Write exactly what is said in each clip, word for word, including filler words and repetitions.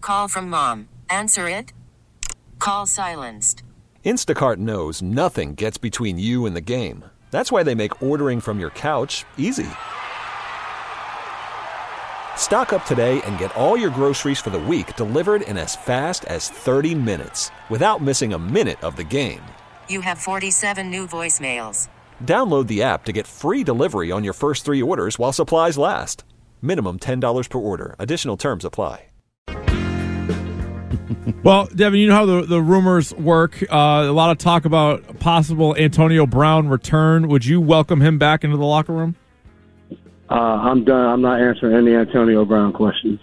call from mom. Answer it. Call silenced. Instacart knows nothing gets between you and the game. That's why they make ordering from your couch easy. Stock up today and get all your groceries for the week delivered in as fast as thirty minutes without missing a minute of the game. You have forty-seven new voicemails. Download the app to get free delivery on your first three orders while supplies last. Minimum ten dollars per order. Additional terms apply. Well, Devin, you know how the, the rumors work. Uh, a lot of talk about possible Antonio Brown return. Would you welcome him back into the locker room? Uh, I'm done. I'm not answering any Antonio Brown questions.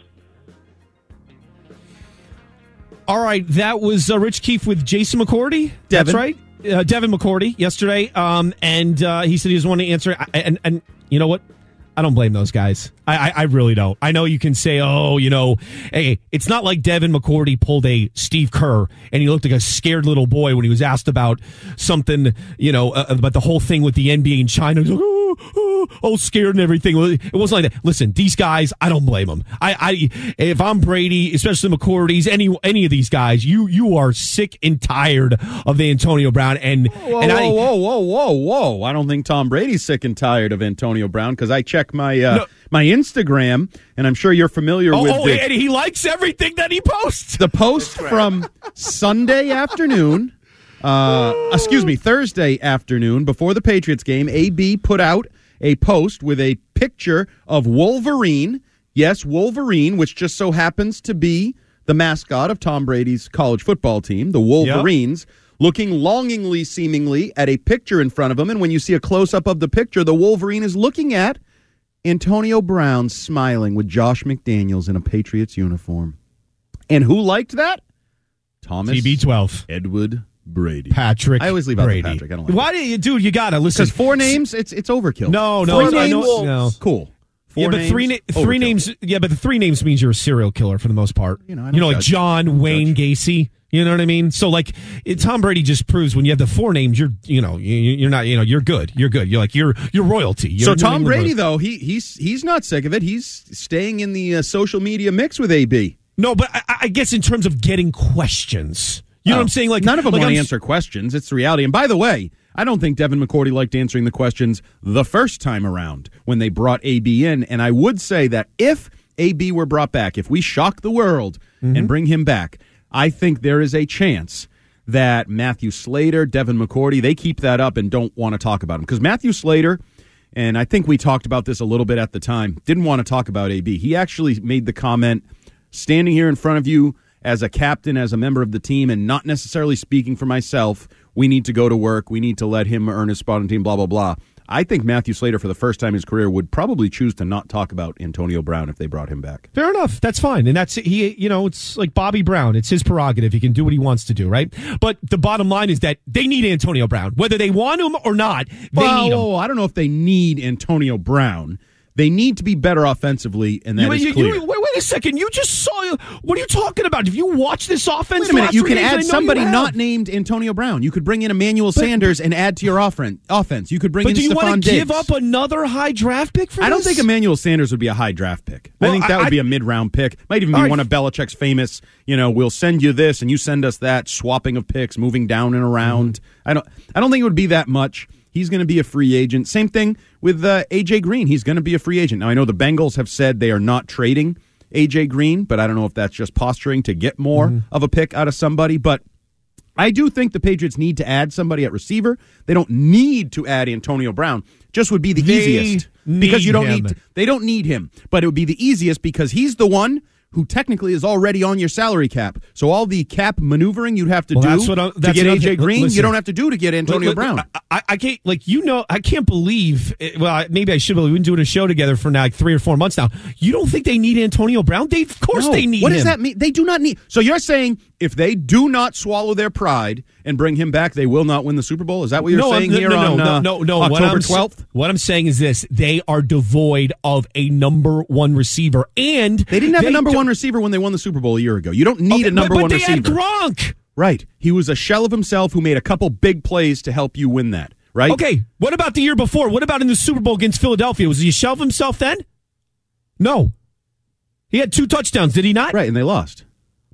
All right, that was uh, Rich Keefe with Jason McCourty. Devin. That's right. Uh, Devin McCourty yesterday, um, and uh, he said he doesn't want to answer. And, and you know what? I don't blame those guys. I, I, I really don't. I know you can say, oh, you know, hey, it's not like Devin McCourty pulled a Steve Kerr and he looked like a scared little boy when he was asked about something, you know, uh, about the whole thing with the N B A in China. He's like, oh, oh, oh, scared and everything. It wasn't like that. Listen, these guys, I don't blame them. I, I, if I'm Brady, especially McCourty's, any any of these guys, you you are sick and tired of the Antonio Brown. And whoa, and whoa, I, whoa, whoa, whoa, whoa! I don't think Tom Brady's sick and tired of Antonio Brown because I check my uh, no. my Instagram, and I'm sure you're familiar oh, with. Oh, the, and he likes everything that he posts. The post from Sunday afternoon. Uh, excuse me, Thursday afternoon before the Patriots game, A B put out a post with a picture of Wolverine. Yes, Wolverine, which just so happens to be the mascot of Tom Brady's college football team, the Wolverines, yep. looking longingly, seemingly, at a picture in front of him. And when you see a close-up of the picture, the Wolverine is looking at Antonio Brown smiling with Josh McDaniels in a Patriots uniform. And who liked that? Thomas T B twelve. Edward Brady. Patrick I always leave Brady. out the Patrick. I don't like Why do you, dude, you got to listen. Because four names, it's it's overkill. No, no. Three I names, know, no. Cool. Four yeah, but names, three na- three overkill. names. Yeah, but the three names means you're a serial killer for the most part. You know, I don't you know, like judge. John Wayne judge. Gacy. You know what I mean? So, like, it, Tom Brady just proves when you have the four names, you're, you know, you, you're not, you know, you're good. You're good. You're like you're you're royalty. You're, So you're Tom Brady, royalty. though, he he's he's not sick of it. He's staying in the uh, social media mix with A B. No, but I, I guess in terms of getting questions, you know Oh, what I'm saying? Like none of them like want to I'm, answer questions. It's the reality. And by the way, I don't think Devin McCourty liked answering the questions the first time around when they brought A B in. And I would say that if A B were brought back, if we shock the world mm-hmm. and bring him back, I think there is a chance that Matthew Slater, Devin McCourty, they keep that up and don't want to talk about him. Because Matthew Slater, and I think we talked about this a little bit at the time, didn't want to talk about A B. He actually made the comment, standing here in front of you as a captain, as a member of the team, and not necessarily speaking for myself, we need to go to work, we need to let him earn his spot on the team, blah, blah, blah. I think Matthew Slater, for the first time in his career, would probably choose to not talk about Antonio Brown if they brought him back. Fair enough. That's fine. And that's, he, you know, it's like Bobby Brown. It's his prerogative. He can do what he wants to do, right? But the bottom line is that they need Antonio Brown. Whether they want him or not, they well, need him. Oh, I don't know if they need Antonio Brown. They need to be better offensively, and that you, is you, clear. You, wait, wait a second. You just saw. What are you talking about? If you watch this offense, Wait a minute. last You three can games, add I know somebody you have. not named Antonio Brown. You could bring in Emmanuel But- Sanders and add to your offen- offense. You could bring But in do you Stephon want to Diggs. give up another high draft pick for I don't this? think Emmanuel Sanders would be a high draft pick. Well, I think that I- would I- be a mid-round pick. Might even be All right. one of Belichick's famous, you know, we'll send you this and you send us that, swapping of picks, moving down and around. Mm-hmm. I don't I don't think it would be that much. He's going to be a free agent. Same thing with uh, A J Green. He's going to be a free agent. Now, I know the Bengals have said they are not trading A J Green, but I don't know if that's just posturing to get more mm-hmm. of a pick out of somebody. But I do think the Patriots need to add somebody at receiver. They don't need to add Antonio Brown. Just would be the They easiest because you don't him. need. To, they don't need him, but it would be the easiest because he's the one who technically is already on your salary cap. So all the cap maneuvering you'd have to Well, do that's what I- to that's get what I'm- A J Green, listen. you don't have to do to get Antonio Look, look, Brown. I, I can't, like, you know, I can't believe, well, maybe I should, but we've been doing a show together for now, like three or four months now. You don't think they need Antonio Brown? They, of course No. they need What him. does that mean? They do not need. So you're saying if they do not swallow their pride and bring him back, they will not win the Super Bowl? Is that what you're no, saying no, here no, on no, uh, no, no, what October I'm, twelfth? What I'm saying is this. They are devoid of a number one receiver, and They didn't have they a number do- one receiver when they won the Super Bowl a year ago. You don't need Okay, a number but, one but receiver. they had Gronk. Right. He was a shell of himself who made a couple big plays to help you win that. Right? Okay, what about the year before? What about in the Super Bowl against Philadelphia? Was he a shell of himself then? No. He had two touchdowns, did he not? Right, and they lost.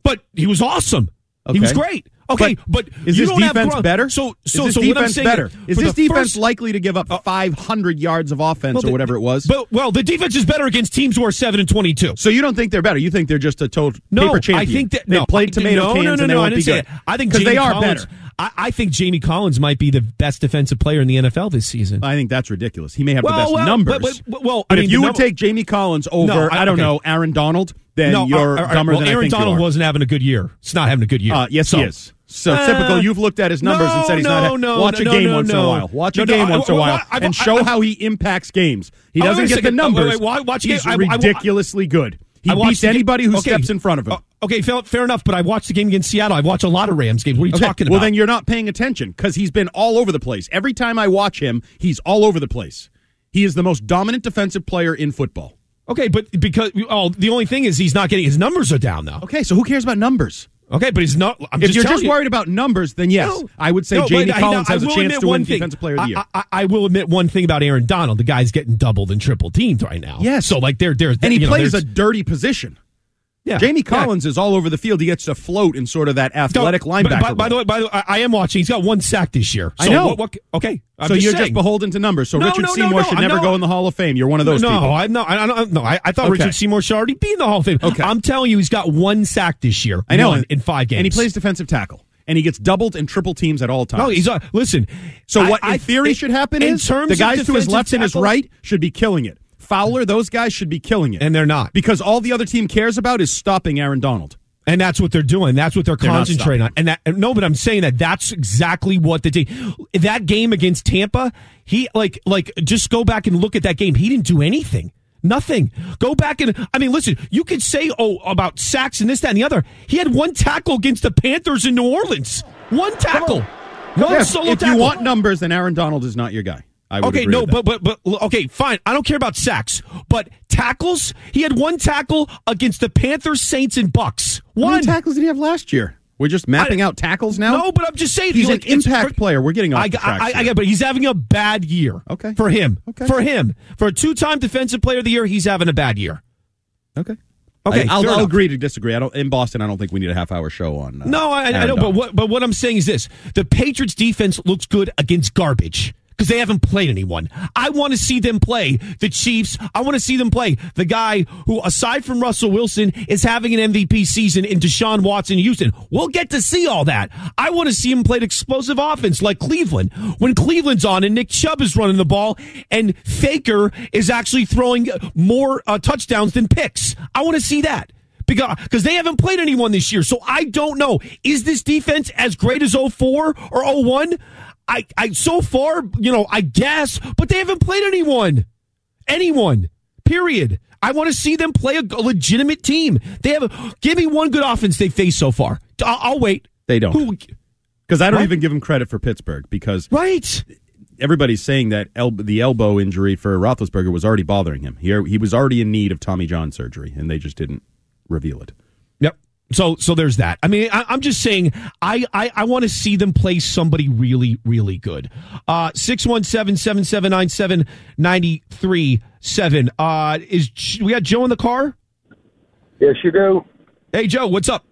but he was awesome. Okay. He was great. Okay, but, but is you this don't have defense Gronk. better? So, so, is this so defense what I'm saying better? Is this the defense first, likely to give up five hundred yards of offense well, or whatever it was? But well, the defense is better against teams who are seven and twenty-two. So you don't think they're better? You think they're just a total no, paper champion? I think that they no, played tomato no, cans no, no, and they no, won't I be didn't say good. that. I think because they are Collins, better. I, I think Jamie Collins might be the best defensive player in the N F L this season. I think that's ridiculous. He may have well, the best well, numbers. But, but, well, but I mean, if you the would number, take Jamie Collins over, no, I, I don't okay. know, Aaron Donald, then no, you're uh, uh, dumber well, than Aaron I think Donald you are. wasn't having a good year. It's not having a good year. Uh, yes, so, he is. So uh, typical. You've looked at his numbers no, and said he's no, not. No, watch no, a game no, once no. in a while. Watch no, a game no, once I, in a well, while I, and I, show I, how he impacts games. He oh, doesn't wait a get second. the numbers. Oh, wait, wait, watch he's game. I, I, ridiculously good. He I beats anybody who okay. steps in front of him. Uh, okay, fair, fair enough, but I watched the game against Seattle. I watched a lot of Rams games. What are you okay. talking about? Well, then you're not paying attention because he's been all over the place. Every time I watch him, he's all over the place. He is the most dominant defensive player in football. Okay, but because oh, the only thing is he's not getting his numbers are down now. Okay, so who cares about numbers? Okay, but he's not. I'm if just you're telling just you, worried about numbers, then yes, no, I would say no, Jamie but, Collins I, has a will chance to win thing. Defensive Player of the Year. I, I, I will admit one thing about Aaron Donald: the guy's getting doubled and triple teamed right now. Yes, so like there, there's and he you know, plays there's, a dirty position. Yeah, Jamie Collins yeah. is all over the field. He gets to float in sort of that athletic no, linebacker. By, by, by the way, by the way, I, I am watching. He's got one sack this year. So I know. What, what, okay, I'm so just you're saying. just beholden to numbers. So no, Richard no, Seymour no, no, should I'm never not, go in the Hall of Fame. You're one of those no, people. I, no, I don't. No, I, I thought Okay. Richard Seymour should already be in the Hall of Fame. Okay. I'm telling you, he's got one sack this year. I know one in five games, and he plays defensive tackle. And he gets doubled and triple teams at all times. No, he's uh, listen. So I, what in I, theory it, should happen in is terms the guys of to his left tackle, and his right should be killing it. Fowler, those guys should be killing it, and they're not, because all the other team cares about is stopping Aaron Donald. And that's what they're doing. That's what they're, they're concentrating on. And that no, but I'm saying that that's exactly what the team. That game against Tampa, he like like just go back and look at that game. He didn't do anything. Nothing. Go back and I mean, listen. You could say oh about sacks and this, that, and the other. He had one tackle against the Panthers in New Orleans. One tackle. One Yeah, solo if tackle. you want numbers, then Aaron Donald is not your guy. I would okay, agree no, with that. but but but okay, fine. I don't care about sacks, but tackles. He had one tackle against the Panthers, Saints, and Bucks. How One many tackles did he have last year? We're just mapping I, out tackles now. No, but I'm just saying he's like, an impact player. We're getting off I, the tracks I, I, here. I get, but he's having a bad year. Okay, for him. Okay, for him, for a two-time Defensive Player of the Year, he's having a bad year. Okay. Okay, I, I'll, fair I'll enough. agree to disagree. I don't in Boston. I don't think we need a half-hour show on. Uh, No, I, I Aaron know, but Donald. what but what I'm saying is this: the Patriots' defense looks good against garbage because they haven't played anyone. I want to see them play the Chiefs. I want to see them play the guy who, aside from Russell Wilson, is having an M V P season in Deshaun Watson in Houston. We'll get to see all that. I want to see him play explosive offense like Cleveland. When Cleveland's on and Nick Chubb is running the ball and Faker is actually throwing more uh, touchdowns than picks. I want to see that. Because they haven't played anyone this year. So I don't know. Is this defense as great as oh four or oh one? I, I so far, you know, I guess, but they haven't played anyone. Anyone. Period. I want to see them play a, a legitimate team. They have a, give me one good offense they faced so far. I'll, I'll wait. They don't. Who, Because I don't What? even give him credit for Pittsburgh because right. everybody's saying that el- the elbow injury for Roethlisberger was already bothering him. He, he was already in need of Tommy John surgery, and they just didn't reveal it. Yep. So so there's that. I mean, I, I'm just saying, I, I, I want to see them play somebody really, really good. Uh, six one seven, seven seven nine, seven nine three seven. Uh, is we got Joe in the car? Yes, you do. Hey, Joe, what's up?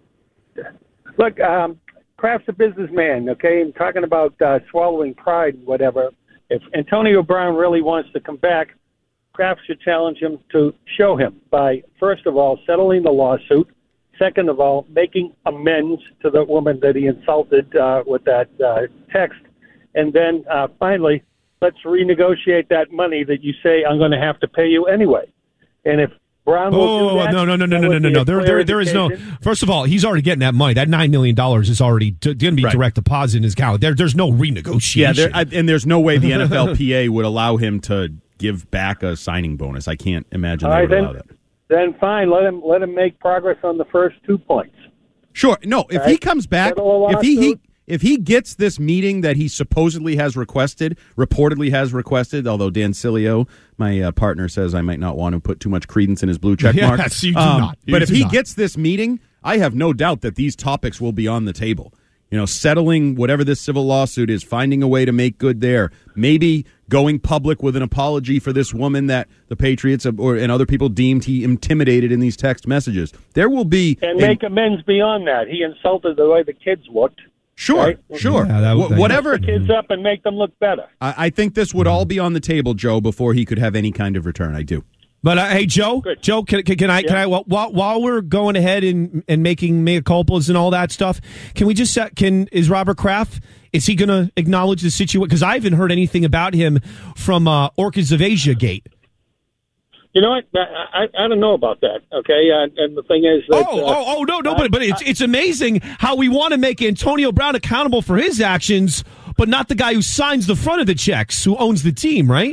Look, um, Kraft's a businessman, okay? I'm talking about uh, swallowing pride, whatever. If Antonio Brown really wants to come back, Kraft should challenge him to show him by, first of all, settling the lawsuit. Second of all, making amends to the woman that he insulted uh, with that uh, text. And then uh, finally, let's renegotiate that money that you say I'm going to have to pay you anyway. And if Brown will Oh, do that, no, no, no, no, that no, no, would no, be no. a There, clear there, there is no. indication. First of all, he's already getting that money. That nine million dollars is already going to be Right. direct deposit in his account. There, there's no renegotiation. Yeah, there, I, and there's no way the N F L P A would allow him to give back a signing bonus. I can't imagine All they right, would then, allow that. then fine. Let him let him make progress on the first two points. Sure. No, if Right. he comes back, Settle a if he, he lawsuit. if he gets this meeting that he supposedly has requested, reportedly has requested, although Dan Cilio, my uh, partner, says I might not want to put too much credence in his blue check mark. Yes, you do Um, not. You but if do he not. gets this meeting, I have no doubt that these topics will be on the table. You know, settling whatever this civil lawsuit is, finding a way to make good there. Maybe going public with an apology for this woman that the Patriots or and other people deemed he intimidated in these text messages. There will be and a, make amends beyond that. He insulted the way the kids looked. Sure, right? sure. Yeah, that, Wh- whatever. Lift the kids up and make them look better. I, I think this would all be on the table, Joe, before he could have any kind of return. I do. But uh, hey, Joe, Good. Joe, can, can, can I, can Yeah. I, while, while we're going ahead and, and making mea culpas and all that stuff, can we just, uh, can, is Robert Kraft, is he going to acknowledge the situation? Because I haven't heard anything about him from uh, Orchids of Asia Gate. You know what? I, I, I don't know about that, okay? Uh, and the thing is that... Oh, uh, oh, oh, no, no, but, but it's, it's amazing how we want to make Antonio Brown accountable for his actions, but not the guy who signs the front of the checks, who owns the team, right?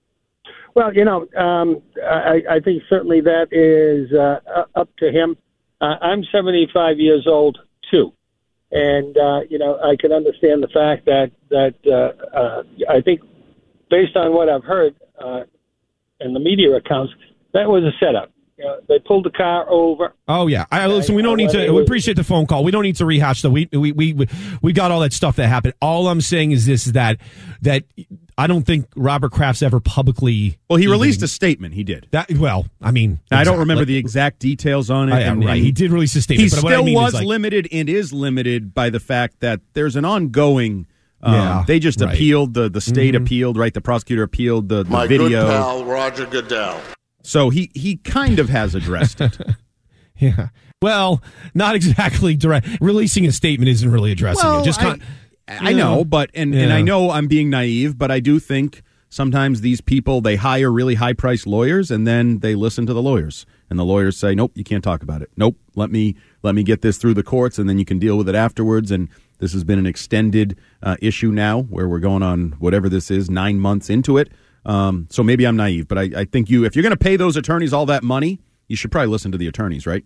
Well, you know, um, I, I think certainly that is uh, up to him. Uh, I'm seventy-five years old, too. And, uh, you know, I can understand the fact that, that uh, uh, I think based on what I've heard uh, in the media accounts, that was a setup. You know, they pulled the car over. Oh yeah, I listen. We don't need to. We appreciate the phone call. We don't need to rehash that. We we we we got all that stuff that happened. All I'm saying is this: is that that I don't think Robert Kraft's ever publicly. Well, he even, released a statement. He did. that. Well, I mean, Now, I don't exactly. remember the exact details on it. I, and, right, and he did release a He statement. but what I still mean was is like, limited and is limited by the fact that there's an ongoing. Um, Yeah, they just right. appealed the the state Mhm. appealed, right? The prosecutor appealed the, the My video. good pal, Roger Goodell. So he he kind of has addressed it. Yeah. Well, not exactly direct. Releasing a statement isn't really addressing Well, it. Just I, con- I know, but and, and Yeah. I know I'm being naive, but I do think sometimes these people, they hire really high priced lawyers and then they listen to the lawyers, and the lawyers say, nope, you can't talk about it. Nope, let me let me get this through the courts, and then you can deal with it afterwards. And this has been an extended uh, issue now, where we're going on whatever this is, nine months into it. Um, so maybe I'm naive, but I, I think you, if you're going to pay those attorneys all that money, you should probably listen to the attorneys, right?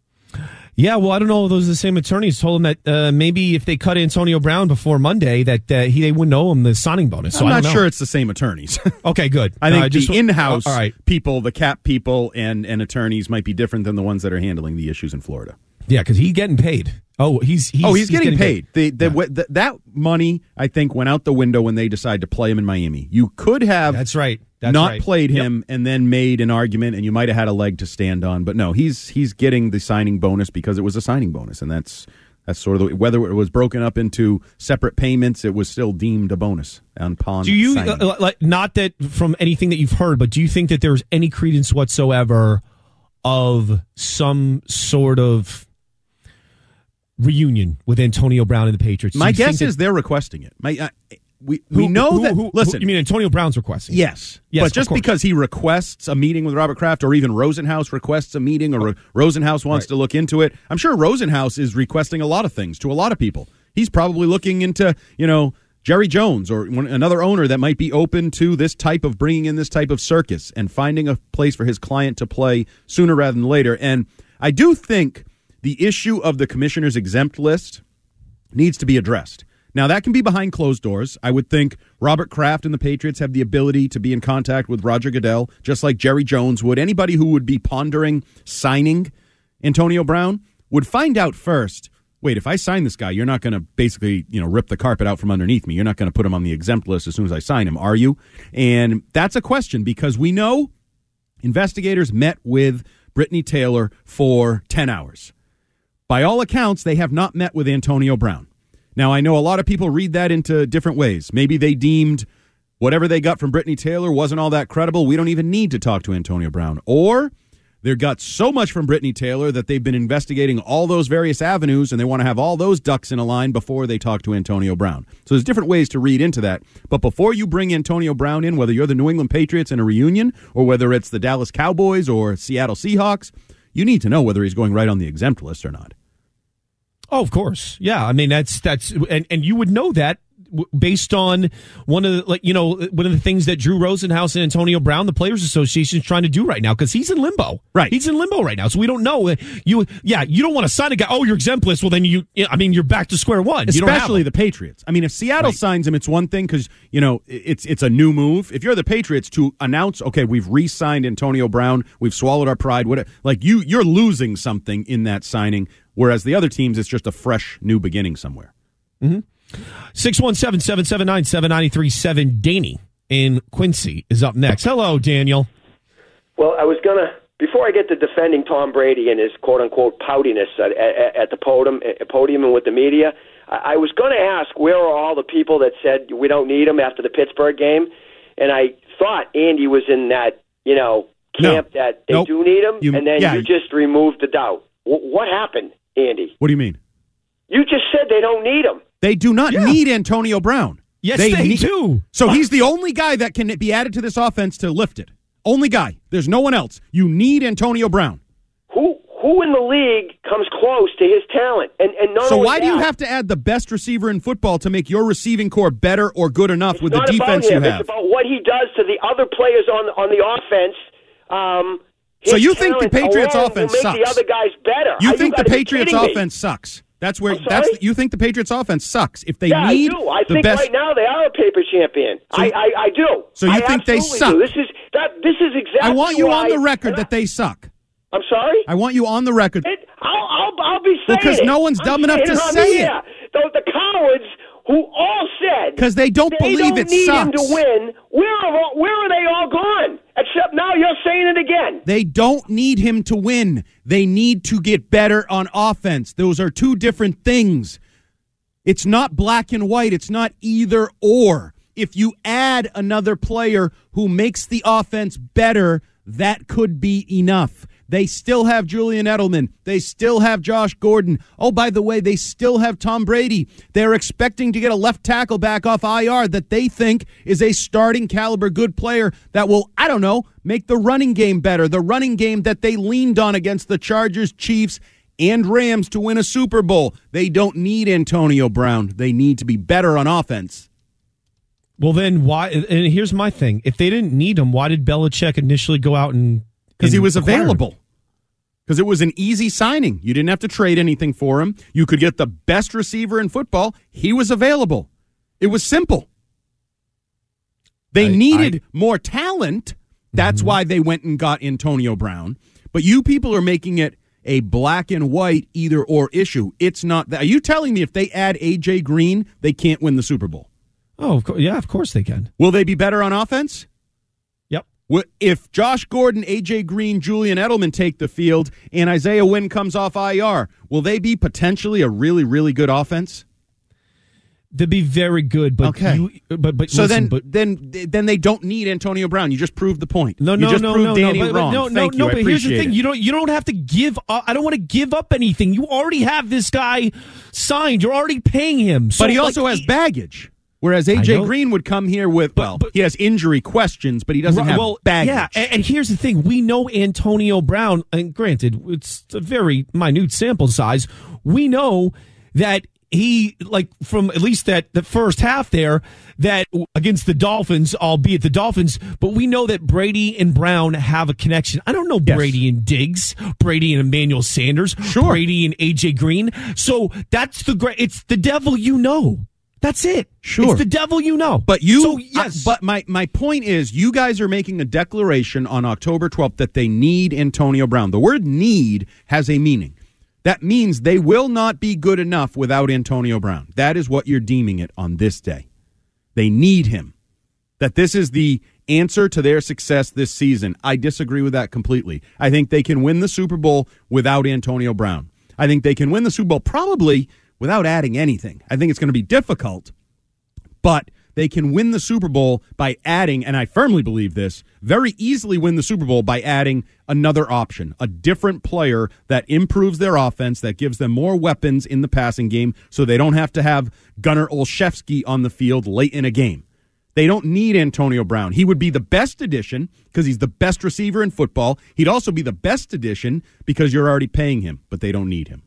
Yeah, well, I don't know if those are the same attorneys told him that uh, maybe if they cut Antonio Brown before Monday, that uh, he they wouldn't owe him the signing bonus. So I'm I not don't know. sure it's the same attorneys. Okay, good. I think Uh, just the in-house all right. people, the cap people, and, and attorneys might be different than the ones that are handling the issues in Florida. Yeah, because he's getting paid. Oh, he's, he's oh, he's, getting, paid. The, the, Yeah. w- th- that money, I think, went out the window when they decided to play him in Miami. You could have That's right. That's not right. played Yep. him and then made an argument, and you might have had a leg to stand on. But no, he's he's getting the signing bonus because it was a signing bonus, and that's that's sort of the, whether it was broken up into separate payments, it was still deemed a bonus upon Do you signing. uh, like not that from anything that you've heard, but do you think that there's any credence whatsoever of some sort of reunion with Antonio Brown and the Patriots? Do My you think guess that- is they're requesting it. My, uh, we we who- know who- that. who- who- listen, you mean Antonio Brown's requesting? yes, Yes, but of just course. because he requests a meeting with Robert Kraft, or even Rosenhaus requests a meeting, or Ro- Rosenhaus wants Right. to look into it, I'm sure Rosenhaus is requesting a lot of things to a lot of people. He's probably looking into, you know, Jerry Jones or one, another owner that might be open to this type of bringing in this type of circus and finding a place for his client to play sooner rather than later. And I do think the issue of the commissioner's exempt list needs to be addressed. Now, that can be behind closed doors. I would think Robert Kraft and the Patriots have the ability to be in contact with Roger Goodell, just like Jerry Jones would. Anybody who would be pondering signing Antonio Brown would find out first, wait, if I sign this guy, you're not going to basically, you know, rip the carpet out from underneath me. You're not going to put him on the exempt list as soon as I sign him, are you? And that's a question, because we know investigators met with Brittany Taylor for ten hours. By all accounts, they have not met with Antonio Brown. Now, I know a lot of people read that into different ways. Maybe they deemed whatever they got from Brittany Taylor wasn't all that credible. We don't even need to talk to Antonio Brown. Or they got so much from Brittany Taylor that they've been investigating all those various avenues, and they want to have all those ducks in a line before they talk to Antonio Brown. So there's different ways to read into that. But before you bring Antonio Brown in, whether you're the New England Patriots in a reunion or whether it's the Dallas Cowboys or Seattle Seahawks, you need to know whether he's going right on the exempt list or not. Oh, of course. Yeah. I mean, that's, that's, and, and you would know that w- based on one of the, like, you know, one of the things that Drew Rosenhaus and Antonio Brown, the Players Association, is trying to do right now, because he's in limbo. Right. He's in limbo right now. So we don't know. You, yeah, you don't want to sign a guy. Oh, you're exempt list. Well, then you, I mean, you're back to square one. You don't have Especially him. the Patriots. I mean, if Seattle Right. signs him, it's one thing because, you know, it's it's a new move. If you're the Patriots, to announce, okay, we've re-signed Antonio Brown, we've swallowed our pride, what, like you, you're losing something in that signing, whereas the other teams, it's just a fresh new beginning somewhere. Mm-hmm. six one seven, seven seven nine, seven nine three seven. Danny in Quincy is up next. Hello, Daniel. Well, I was going to, before I get to defending Tom Brady and his quote-unquote poutiness at, at, at the podium, at podium and with the media, I, I was going to ask where are all the people that said we don't need him after the Pittsburgh game? And I thought Andy was in that, you know, camp no. that they nope. do need him, you, and then yeah. you just removed the doubt. W- what happened, Andy? What do you mean? You just said they don't need him. They do not yeah. need Antonio Brown. Yes, they, they need, do. So he's the only guy that can be added to this offense to lift it. Only guy. There's no one else. You need Antonio Brown. Who who in the league comes close to his talent? And and not So only why that, do you have to add the best receiver in football to make your receiving core better or good enough it's with the not defense about him. you have? It's about what he does to the other players on on the offense. Um, So his you think the talent Patriots alone offense will make the sucks? other guys better? You Are think the gotta be Patriots kidding me? offense sucks? That's where I'm that's sorry? you think the Patriots offense sucks. If they Yeah, need I do. I the think best right now they are a paper champion. So- I, I I do. So you I think they absolutely suck? do. This is that. This is exactly. I want you why, on the record and that I, they suck. I'm sorry. I want you on the record. It, I'll, I'll I'll be saying Because it. no one's I'm dumb enough saying to on say the it. air. Those the cowards who all said 'Cause they don't they believe don't it need him sucks. to win. Where are all, where are they all gone? Except now you're saying it again. They don't need him to win. They need to get better on offense. Those are two different things. It's not black and white. It's not either or. If you add another player who makes the offense better, that could be enough. They still have Julian Edelman. They still have Josh Gordon. Oh, by the way, they still have Tom Brady. They're expecting to get a left tackle back off I R that they think is a starting caliber good player that will, I don't know, make the running game better. The running game that they leaned on against the Chargers, Chiefs, and Rams to win a Super Bowl. They don't need Antonio Brown. They need to be better on offense. Well, then why? And here's my thing: if they didn't need him, why did Belichick initially go out and? Because he was acquire him? available. Because it was an easy signing. You didn't have to trade anything for him. You could get the best receiver in football. He was available. It was simple. They I, needed I, more talent. That's mm-hmm. why they went and got Antonio Brown. But you people are making it a black and white either or issue. It's not that. Are you telling me if they add A J Green, they can't win the Super Bowl? Oh, of course, yeah, of course they can. Will they be better on offense? Yep. If Josh Gordon, A J Green, Julian Edelman take the field and Isaiah Wynn comes off I R, will they be potentially a really, really good offense? They'd be very good, but okay. You, but but so listen, then, but, then, then they don't need Antonio Brown. You just proved the point. No, you no, just no, proved no, Danny no, but, wrong. but no, Thank no, you. no. I But here's the thing: it. you don't, you don't have to give. Up, I don't want to give up anything. You already have this guy signed. You're already paying him. So, but he also like, has baggage. Whereas A J Green would come here with, well, but, but, he has injury questions, but he doesn't have well, baggage. Yeah, and, and here's the thing. We know Antonio Brown, and granted, it's a very minute sample size. We know that he, like, from at least that the first half there, that against the Dolphins, albeit the Dolphins, but we know that Brady and Brown have a connection. I don't know yes. Brady and Diggs, Brady and Emmanuel Sanders, sure. Brady and A J Green. So that's the great, it's the devil you know. That's it. Sure. It's the devil you know. But you, so, yes. I, but my, my point is, you guys are making a declaration on October twelfth that they need Antonio Brown. The word need has a meaning. That means they will not be good enough without Antonio Brown. That is what you're deeming it on this day. They need him. That this is the answer to their success this season. I disagree with that completely. I think they can win the Super Bowl without Antonio Brown. I think they can win the Super Bowl probably without adding anything. I think it's going to be difficult, but they can win the Super Bowl by adding, and I firmly believe this, very easily win the Super Bowl by adding another option, a different player that improves their offense, that gives them more weapons in the passing game so they don't have to have Gunnar Olszewski on the field late in a game. They don't need Antonio Brown. He would be the best addition because he's the best receiver in football. He'd also be the best addition because you're already paying him, but they don't need him.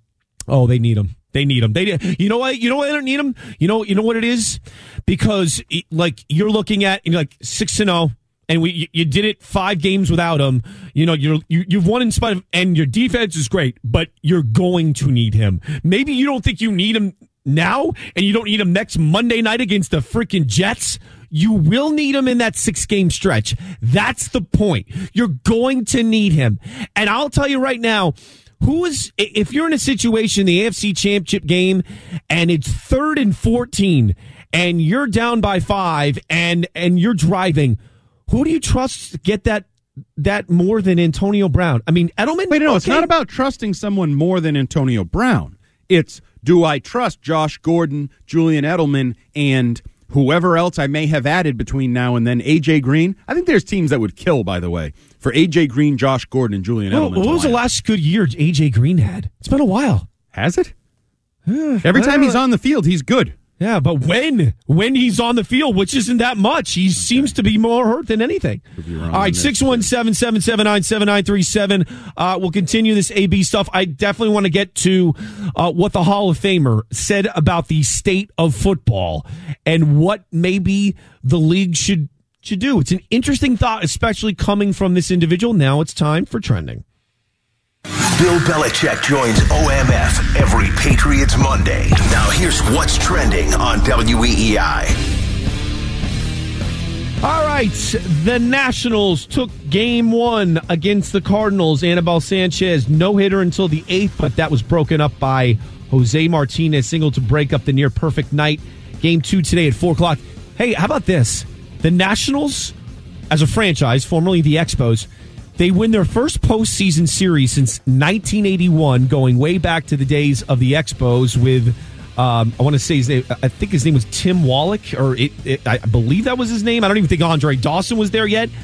Oh, they need him. They need him. They, you know what? You know why they don't need him? You know, you know what it is? Because like you're looking at, you're like six and zero, and we you did it five games without him. You know, you're you, you've won in spite of, and your defense is great, but you're going to need him. Maybe you don't think you need him now, and you don't need him next Monday night against the freaking Jets. You will need him in that six game stretch. That's the point. You're going to need him, and I'll tell you right now. Who is, if you're in a situation, the A F C Championship game, and it's third and fourteen, and you're down by five, and and you're driving, who do you trust to get that that more than Antonio Brown? I mean, Edelman. Wait, no, okay. It's not about trusting someone more than Antonio Brown. It's, do I trust Josh Gordon, Julian Edelman, and whoever else I may have added between now and then? A J Green. I think there's teams that would kill, by the way, for A J Green, Josh Gordon, and Julian well, Edelman. What was the last good year A J Green had? It's been a while. Has it? Every time he's on the field, he's good. Yeah, but when? When he's on the field, which isn't that much. He seems to be more hurt than anything. All right, six one seven, seven seven nine, seven nine three seven. Uh, we'll continue this A B stuff. I definitely want to get to uh, what the Hall of Famer said about the state of football and what maybe the league should, should do. It's an interesting thought, especially coming from this individual. Now it's time for Trending. Bill Belichick joins O M F every Patriots Monday. Now here's what's trending on W E E I. All right, the Nationals took game one against the Cardinals. Anibal Sanchez, no-hitter until the eighth, but that was broken up by Jose Martinez, single to break up the near-perfect night. Game two today at four o'clock. Hey, how about this? The Nationals, as a franchise, formerly the Expos, they win their first postseason series since nineteen eighty-one, going way back to the days of the Expos with, um, I want to say his name, I think his name was Tim Wallach, or it, it, I believe that was his name. I don't even think Andre Dawson was there yet.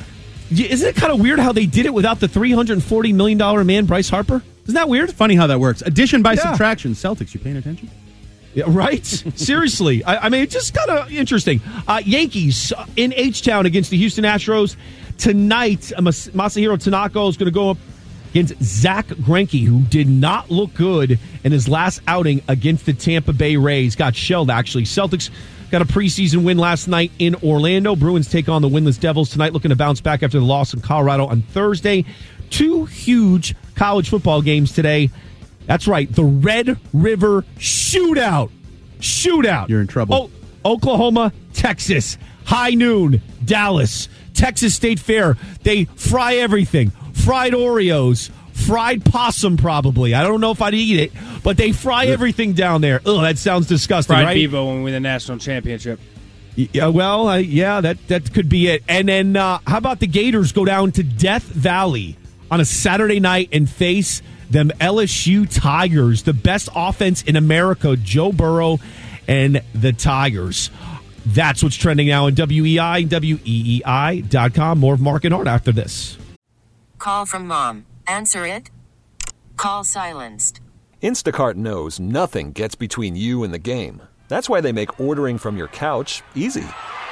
Isn't it kind of weird how they did it without the three hundred forty million dollars man, Bryce Harper? Isn't that weird? Funny how that works. Addition by Yeah. subtraction. Celtics, you paying attention? Yeah, right? Seriously. I, I mean, it's just kind of interesting. Uh, Yankees in H-Town against the Houston Astros. Tonight, Mas- Masahiro Tanaka is going to go up against Zach Greinke, who did not look good in his last outing against the Tampa Bay Rays. Got shelled, actually. Celtics got a preseason win last night in Orlando. Bruins take on the winless Devils tonight, looking to bounce back after the loss in Colorado on Thursday. Two huge college football games today. That's right, the Red River Shootout. Shootout. You're in trouble. O- Oklahoma, Texas. High noon, Dallas. Texas State Fair. They fry everything. Fried Oreos. Fried possum, probably. I don't know if I'd eat it, but they fry everything down there. Ugh, that sounds disgusting, Fried right? Bevo when we win the national championship. Yeah, well, uh, yeah, that, that could be it. And then uh, how about the Gators go down to Death Valley on a Saturday night and face them L S U Tigers, the best offense in America, Joe Burrow and the Tigers. That's what's trending now in W E I, W E E I dot com. More of Mark and Art after this. Call from mom. Answer it. Call silenced. Instacart knows nothing gets between you and the game. That's why they make ordering from your couch easy.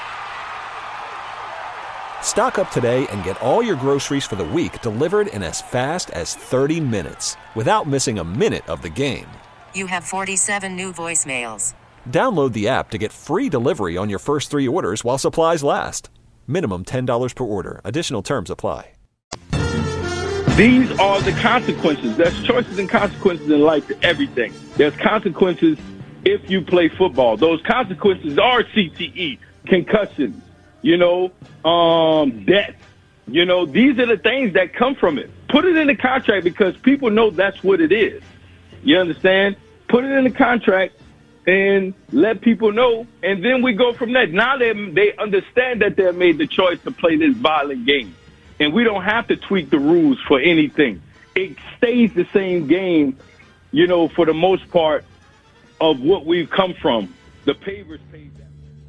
Stock up today and get all your groceries for the week delivered in as fast as thirty minutes without missing a minute of the game. You have forty-seven new voicemails. Download the app to get free delivery on your first three orders while supplies last. Minimum ten dollars per order. Additional terms apply. These are the consequences. There's choices and consequences in life to everything. There's consequences if you play football. Those consequences are C T E, concussions, you know, um, death. You know, these are the things that come from it. Put it in the contract because people know that's what it is. You understand? Put it in the contract and let people know, and then we go from there. Now they they understand that they made the choice to play this violent game, and we don't have to tweak the rules for anything. It stays the same game, you know, for the most part of what we've come from. The pavers paid that.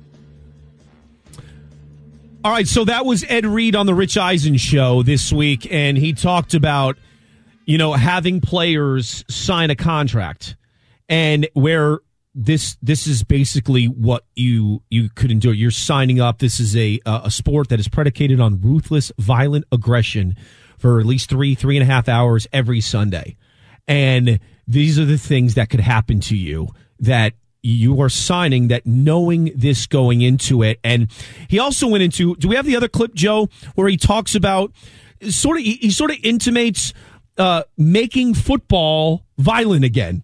All right, so that was Ed Reed on the Rich Eisen show this week, and he talked about, you know, having players sign a contract, and where this this is basically what you you could endure. You're signing up. This is a a sport that is predicated on ruthless, violent aggression for at least three three and a half hours every Sunday, and these are the things that could happen to you that you are signing, that knowing this going into it. And he also went into, do we have the other clip, Joe, where he talks about sort of, he, he sort of intimates uh, making football violent again.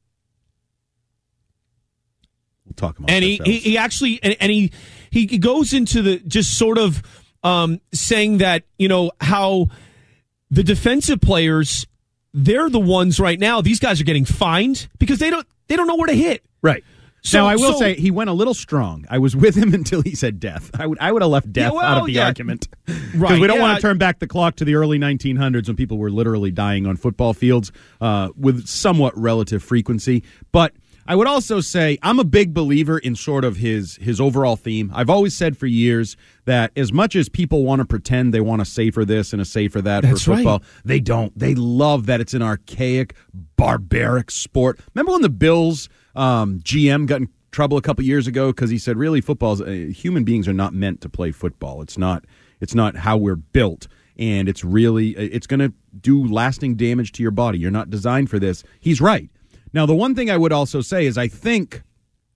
We'll talk about and he, he, he actually, and, and he, he goes into the just sort of um, saying that, you know, how the defensive players they're the ones right now. These guys are getting fined because they don't they don't know where to hit. Right. So, now, I will so, say he went a little strong. I was with him until he said death. I would I would have left death yeah, well, out of the yeah. argument. Because Right, we don't yeah. want to turn back the clock to the early nineteen hundreds when people were literally dying on football fields uh, with somewhat relative frequency. But I would also say I'm a big believer in sort of his his overall theme. I've always said for years that as much as people want to pretend they want a safer this and a safer that That's for football, right. they don't. They love that it's an archaic, barbaric sport. Remember when the Bills um, G M got in trouble a couple years ago because he said, really, football's uh, human beings are not meant to play football. It's not. It's not how we're built, and it's really it's going to do lasting damage to your body. You're not designed for this. He's right. Now, the one thing I would also say is I think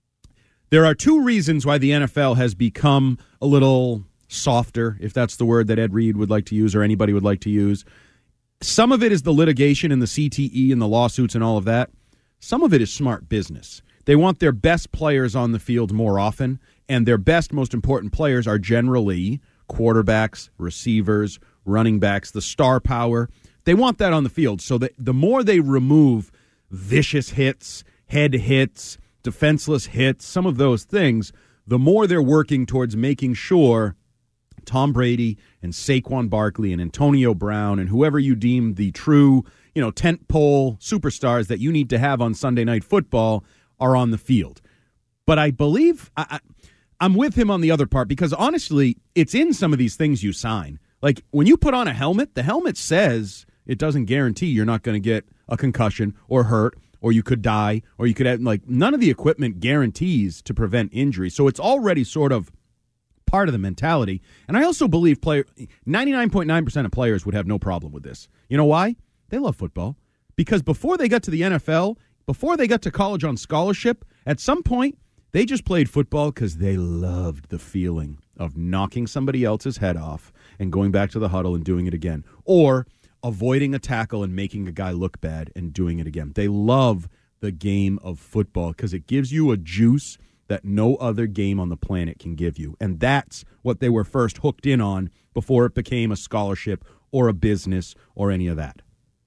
there are two reasons why the N F L has become a little softer, if that's the word that Ed Reed would like to use or anybody would like to use. Some of it is the litigation and the C T E and the lawsuits and all of that. Some of it is smart business. They want their best players on the field more often, and their best, most important players are generally quarterbacks, receivers, running backs, the star power. They want that on the field, so that the more they remove vicious hits, head hits, defenseless hits, some of those things, the more they're working towards making sure Tom Brady and Saquon Barkley and Antonio Brown and whoever you deem the true, you know, tentpole superstars that you need to have on Sunday Night Football are on the field. But I believe I, I, I'm with him on the other part because, honestly, it's in some of these things you sign. Like, when you put on a helmet, the helmet says it doesn't guarantee you're not going to get a concussion or hurt or you could die or you could have, like, none of the equipment guarantees to prevent injury. So it's already sort of part of the mentality. And I also believe player ninety-nine point nine percent of players would have no problem with this. You know why? They love football. Because before they got to the N F L, before they got to college on scholarship, at some point, they just played football because they loved the feeling of knocking somebody else's head off and going back to the huddle and doing it again. Or avoiding a tackle and making a guy look bad and doing it again. They love the game of football because it gives you a juice that no other game on the planet can give you. And that's what they were first hooked in on before it became a scholarship or a business or any of that.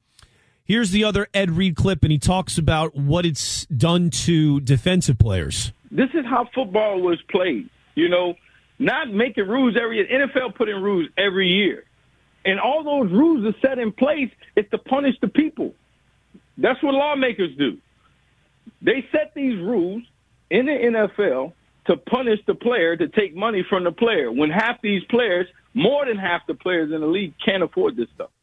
Here's the other Ed Reed clip, and he talks about what it's done to defensive players. This is how football was played. You know, not making rules every year. N F L put in rules every year. And all those rules are set in place is to punish the people. That's what lawmakers do. They set these rules in the N F L to punish the player, to take money from the player, when half these players, more than half the players in the league, can't afford this stuff.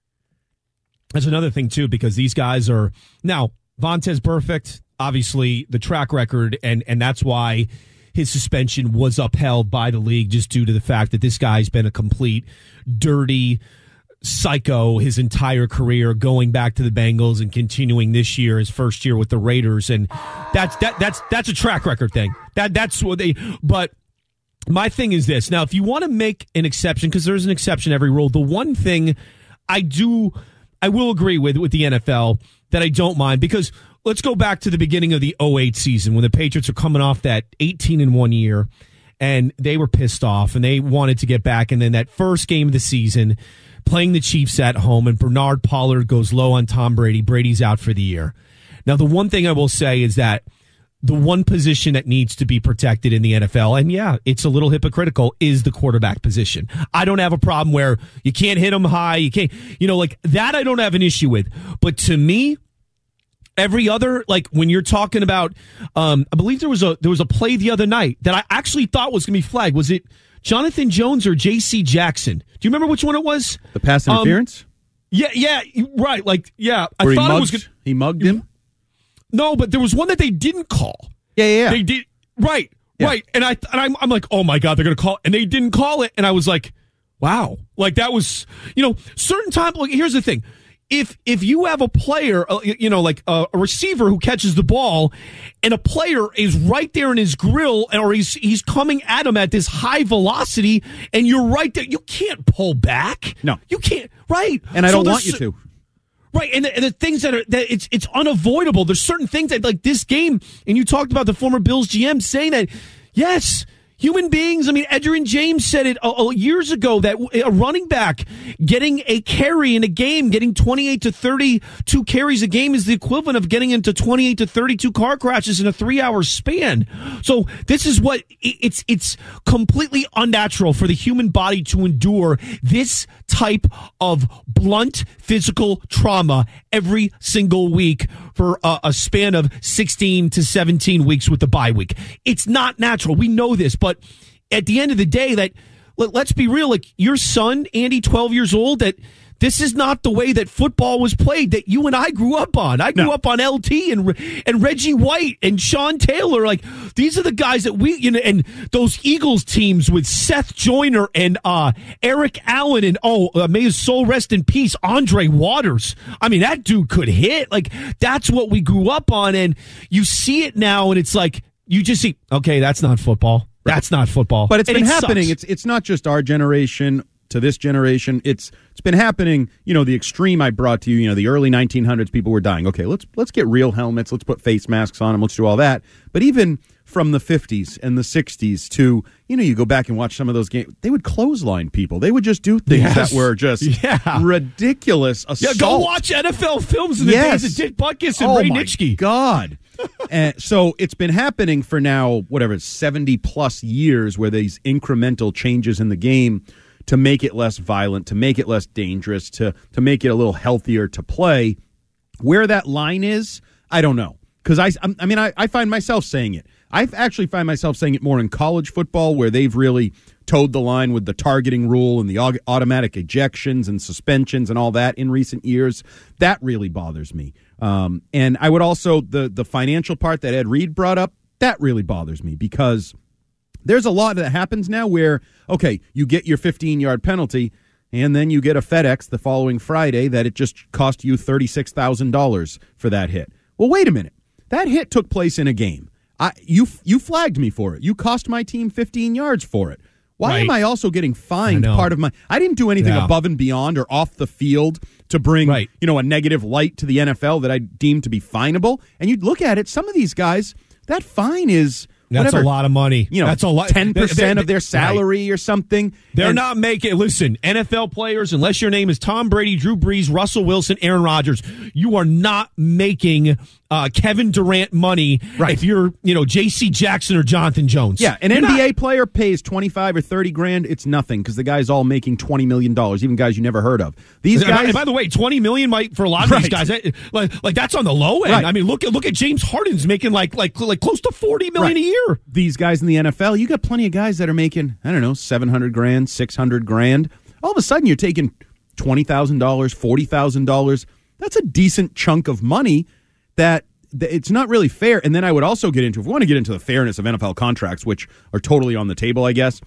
That's another thing, too, because these guys are – now, Vontaze Burfict, obviously the track record, and, and that's why his suspension was upheld by the league just due to the fact that this guy's been a complete dirty psycho his entire career, going back to the Bengals and continuing this year, his first year with the Raiders. And that's that that's that's a track record thing. That That's what they – but my thing is this. Now, if you want to make an exception, because there's an exception every rule, the one thing I do – I will agree with with the N F L that I don't mind, because let's go back to the beginning of the oh eight season when the Patriots are coming off that eighteen and one year and they were pissed off and they wanted to get back. And then that first game of the season, playing the Chiefs at home, and Bernard Pollard goes low on Tom Brady. Brady's out for the year. Now, the one thing I will say is that the one position that needs to be protected in the N F L, and yeah, it's a little hypocritical, is the quarterback position. I don't have a problem where you can't hit them high. You can't, you know, like that I don't have an issue with. But to me, every other, like when you're talking about, um, I believe there was a there was a play the other night that I actually thought was going to be flagged. Was it Jonathan Jones or J C Jackson? Do you remember which one it was? The pass interference? Um, yeah, yeah, right. Like, yeah, I Where thought he mugged, it was gonna, he mugged him. No, but there was one that they didn't call. Yeah, yeah, yeah. They did right, yeah. right, and I and I'm I'm like, oh my god, they're gonna call, and they didn't call it, and I was like, wow, like that was, you know, certain time. Like, here's the thing. If if you have a player, uh, you know, like uh, a receiver who catches the ball, and a player is right there in his grill, or he's he's coming at him at this high velocity, and you're right there, you can't pull back. No, you can't. Right, and I so don't want you to. Right, and the, and the things that are that it's it's unavoidable. There's certain things that, like this game, and you talked about the former Bills G M saying that, yes, Human beings, I mean, Edgerrin James said it uh, years ago that a running back getting a carry in a game, getting twenty-eight to thirty-two carries a game is the equivalent of getting into twenty-eight to thirty-two car crashes in a three-hour span. So this is what, it's it's completely unnatural for the human body to endure this type of blunt physical trauma every single week for a, a span of sixteen to seventeen weeks with the bye week. It's not natural. We know this, but at the end of the day, that let, let's be real, like your son, Andy, twelve years old, that this is not the way that football was played that you and I grew up on. I grew no. up on L T and and Reggie White and Sean Taylor. Like, these are the guys that we, you know, and those Eagles teams with Seth Joyner and uh, Eric Allen and, oh, uh, may his soul rest in peace, Andre Waters. I mean, that dude could hit. Like, that's what we grew up on. And you see it now, and it's like, you just see, okay, that's not football. That's not football. But it's and been it happening. Sucks. It's it's not just our generation to this generation. It's it's been happening. You know, the extreme I brought to you. You know, the early nineteen hundreds, people were dying. Okay, let's let's get real helmets. Let's put face masks on them. Let's do all that. But even from the fifties and the sixties to, you know, you go back and watch some of those games, they would clothesline people. They would just do things yes. that were just yeah. ridiculous assault. Yeah, go watch N F L films in the yes. days of Dick Butkus and oh Ray my Nitschke. God. And so it's been happening for now, whatever, seventy plus years, where these incremental changes in the game to make it less violent, to make it less dangerous, to to make it a little healthier to play. Where that line is, I don't know. Because I, I mean, I, I find myself saying it. I actually find myself saying it more in college football, where they've really towed the line with the targeting rule and the automatic ejections and suspensions and all that in recent years. That really bothers me. Um, and I would also, the the financial part that Ed Reed brought up, that really bothers me, because there's a lot that happens now where, okay, you get your fifteen-yard penalty, and then you get a FedEx the following Friday that it just cost you thirty-six thousand dollars for that hit. Well, wait a minute. That hit took place in a game. I, you you flagged me for it. You cost my team fifteen yards for it. Why right. am I also getting fined part of my... I didn't do anything yeah. above and beyond or off the field to bring, right. you know, a negative light to the N F L that I deemed to be finable. And you'd look at it, some of these guys, that fine is... That's whatever, a lot of money. You know, that's a lot. ten percent of their salary right. or something. They're and, not making. Listen, N F L players, unless your name is Tom Brady, Drew Brees, Russell Wilson, Aaron Rodgers, you are not making uh, Kevin Durant money. Right. If you're, you know, J C Jackson or Jonathan Jones. Yeah, an you're N B A not. player pays twenty-five or thirty grand. It's nothing, because the guy's all making twenty million dollars, even guys you never heard of. These and guys. by, and by the way, twenty million might for a lot of right. these guys. That, like, like that's on the low end. Right. I mean, look at look at James Harden's making like like like close to forty million right. a year. These guys in the N F L, you got plenty of guys that are making, I don't know, seven hundred grand, six hundred grand. All of a sudden, you're taking twenty thousand dollars, forty thousand dollars. That's a decent chunk of money that, that it's not really fair. And then I would also get into, if we want to get into the fairness of N F L contracts, which are totally on the table, I guess.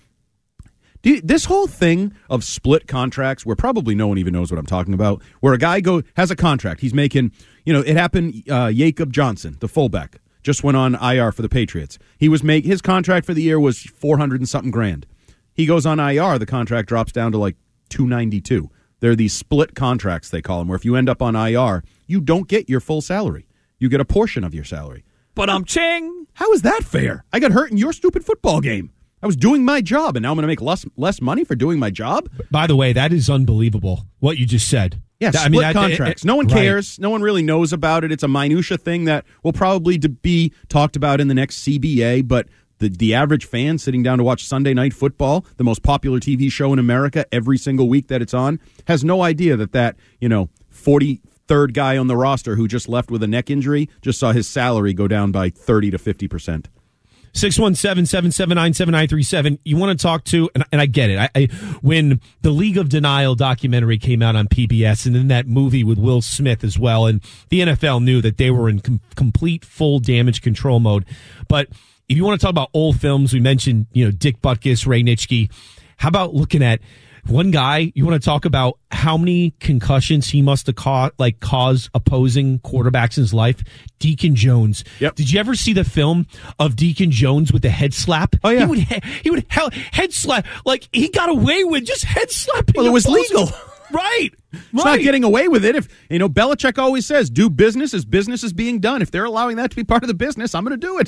Do you, this whole thing of split contracts, where probably no one even knows what I'm talking about, where a guy go has a contract, he's making, you know, it happened, uh, Jacob Johnson, the fullback, just went on I R for the Patriots. He was make his contract for the year was four hundred and something grand. He goes on I R, the contract drops down to like two ninety-two. There are these split contracts, they call them, where if you end up on I R, you don't get your full salary. You get a portion of your salary. But I'm ching. How is that fair? I got hurt in your stupid football game. I was doing my job, and now I'm going to make less less money for doing my job? By the way, that is unbelievable, what you just said. Yeah, That- split I mean, that- contracts. it- it- no one right. cares. No one really knows about it. It's a minutia thing that will probably to be talked about in the next C B A, but the, the average fan sitting down to watch Sunday Night Football, the most popular T V show in America every single week that it's on, has no idea that that, you know, forty-third guy on the roster who just left with a neck injury just saw his salary go down by thirty to fifty percent. six one seven, seven seven nine, seven nine three seven. You want to talk to, and, and I get it. I, I when the League of Denial documentary came out on P B S, and then that movie with Will Smith as well, and the N F L knew that they were in com- complete full damage control mode. But if you want to talk about old films, we mentioned, you know, Dick Butkus, Ray Nitschke. How about looking at one guy? You want to talk about how many concussions he must have caught, like cause opposing quarterbacks in his life? Deacon Jones. Yep. Did you ever see the film of Deacon Jones with the head slap? Oh, yeah. He would, he, he would he- head slap, like he got away with just head slapping. Well, it was opposing- legal. Right. It's right. not getting away with it. If, you know, Belichick always says, do business as business is being done. If they're allowing that to be part of the business, I'm going to do it.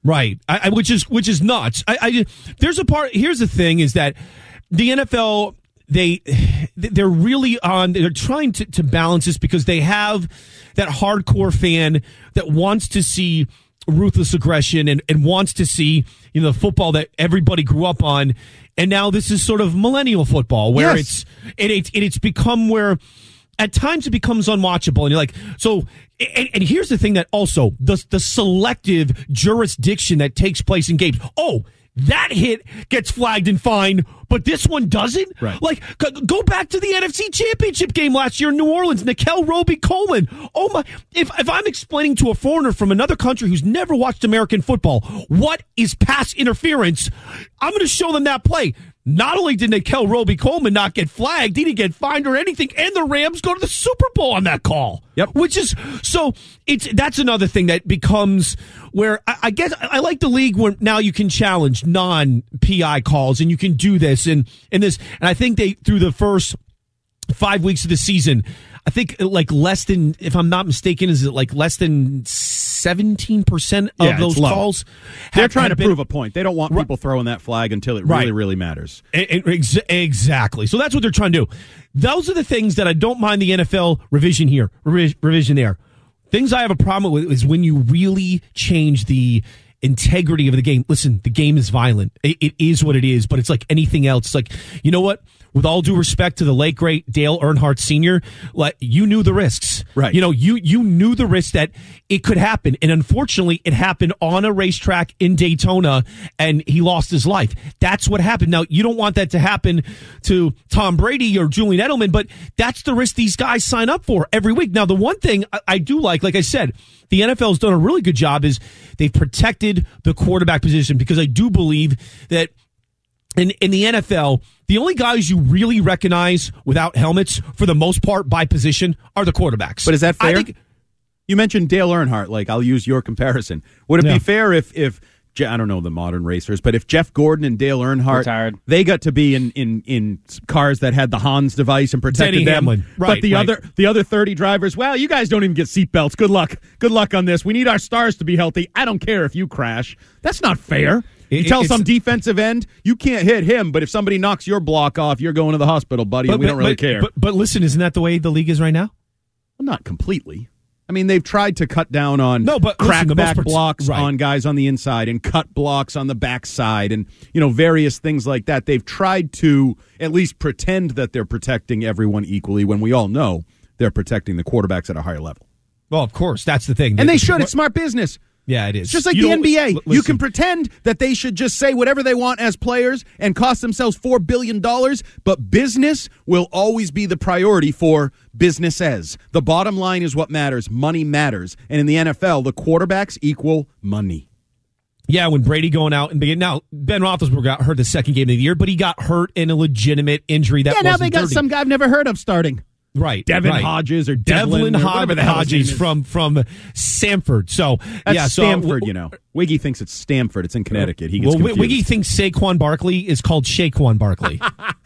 Right, I, I, which is which is nuts. I, I there's a part. Here's the thing: is that the N F L they they're really on. They're trying to, to balance this because they have that hardcore fan that wants to see ruthless aggression and, and wants to see you know the football that everybody grew up on, and now this is sort of millennial football where yes. it's it, it, it it's become where. At times it becomes unwatchable, and you're like, so. And, and here's the thing that also the the selective jurisdiction that takes place in games. Oh, that hit gets flagged and fined, but this one doesn't. Right. Like, go back to the N F C Championship game last year in New Orleans. Nickel Roby-Coleman. Oh my! If if I'm explaining to a foreigner from another country who's never watched American football what is pass interference, I'm going to show them that play. Not only did Nickel Roby-Coleman not get flagged, he didn't get fined or anything, and the Rams go to the Super Bowl on that call. Yep. Which is so it's that's another thing that becomes where I, I guess I like the league where now you can challenge non-P I calls and you can do this and and this and I think they through the first five weeks of the season, I think like less than, if I'm not mistaken, is it like less than seventeen percent of yeah, those it's low. calls? They're have, trying have to been, prove a point. They don't want right. people throwing that flag until it right. really, really matters. And, and ex- exactly. So that's what they're trying to do. Those are the things that I don't mind the N F L revision here, revis- revision there. Things I have a problem with is when you really change the integrity of the game. Listen, the game is violent. It, it is what it is, but it's like anything else. It's like, you know what? With all due respect to the late great Dale Earnhardt Senior, like you knew the risks, right? You know, you you knew the risk that it could happen, and unfortunately, it happened on a racetrack in Daytona, and he lost his life. That's what happened. Now, you don't want that to happen to Tom Brady or Julian Edelman, but that's the risk these guys sign up for every week. Now, the one thing I, I do like, like I said, the N F L has done a really good job is they've protected the quarterback position because I do believe that. In, in the N F L, the only guys you really recognize without helmets, for the most part, by position, are the quarterbacks. But is that fair? I think, you mentioned Dale Earnhardt. Like, I'll use your comparison. Would it yeah. be fair if, if I don't know the modern racers, but if Jeff Gordon and Dale Earnhardt, Retired. they got to be in, in, in cars that had the Hans device and protected Denny them, Hamlin. Right, but the right. other the other thirty drivers, well, you guys don't even get seatbelts. Good luck. Good luck on this. We need our stars to be healthy. I don't care if you crash. That's not fair. You It, tell it's, some defensive end, you can't hit him, but if somebody knocks your block off, you're going to the hospital, buddy, but, and we but, don't really but, care. But, but listen, isn't that the way the league is right now? Well, not completely. I mean, they've tried to cut down on no, but listen, crackback prote- blocks right. on guys on the inside and cut blocks on the backside and, you know, various things like that. They've tried to at least pretend that they're protecting everyone equally when we all know they're protecting the quarterbacks at a higher level. Well, of course, that's the thing. And they should. It's smart business. Yeah, it is. It's just like you the N B A. L- you can pretend that they should just say whatever they want as players and cost themselves four billion dollars, but business will always be the priority for businesses. The bottom line is what matters. Money matters. And in the N F L, the quarterbacks equal money. Yeah, when Brady going out and begin now, Ben Roethlisberger got hurt the second game of the year, but he got hurt in a legitimate injury that yeah, now wasn't they got dirty. some guy I've never heard of starting. Right, Devin right. Hodges or Devlin, Devlin or whatever the hell his name Hodges is. from from Samford. So That's yeah, Stanford, so, you know. Wiggy thinks it's Stanford. It's in Connecticut. He gets well, confused. Wiggy thinks Saquon Barkley is called Shaquan Barkley.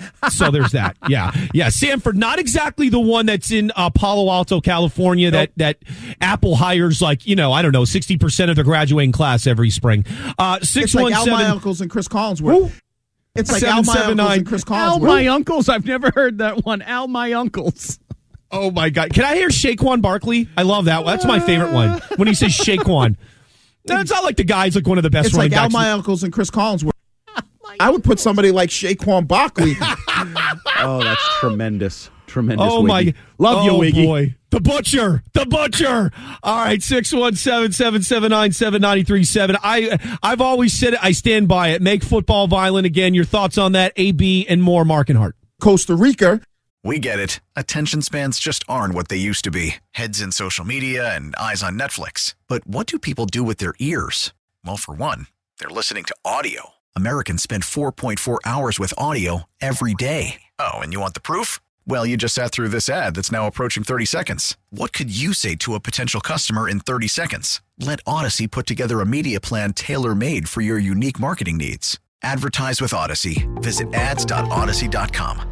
So there's that. Yeah, yeah. Sanford, not exactly the one that's in uh, Palo Alto, California. That Nope. that Apple hires like you know I don't know sixty percent of the graduating class every spring. Uh, six It's like one Al seven. My Uncles and Chris Collinsworth. It's like Al My seven seven Uncles nine. and Chris Al Collinsworth. My Uncles. I've never heard that one. Al My Uncles. Oh my God! Can I hear Shaquan Barkley? I love that. That's my favorite one. When he says Shaquan, it's not like the guy's like one of the best It's running like Al backs. My Uncles and Chris Collinsworth. I would put somebody like Shaquan Barkley. Oh, that's tremendous. Tremendous. Oh Wiggy. my! Love oh you, Wiggy. Boy. The butcher, the butcher. All right, six one seven seven seven nine seven nine three seven. I I've always said it. I stand by it. Make football violent again. Your thoughts on that? A B and more. Mark and Hart. Costa Rica. We get it. Attention spans just aren't what they used to be. Heads in social media and eyes on Netflix. But what do people do with their ears? Well, for one, they're listening to audio. Americans spend four point four hours with audio every day. Oh, and you want the proof? Well, you just sat through this ad that's now approaching thirty seconds. What could you say to a potential customer in thirty seconds? Let Odyssey put together a media plan tailor-made for your unique marketing needs. Advertise with Odyssey. Visit ads dot odyssey dot com.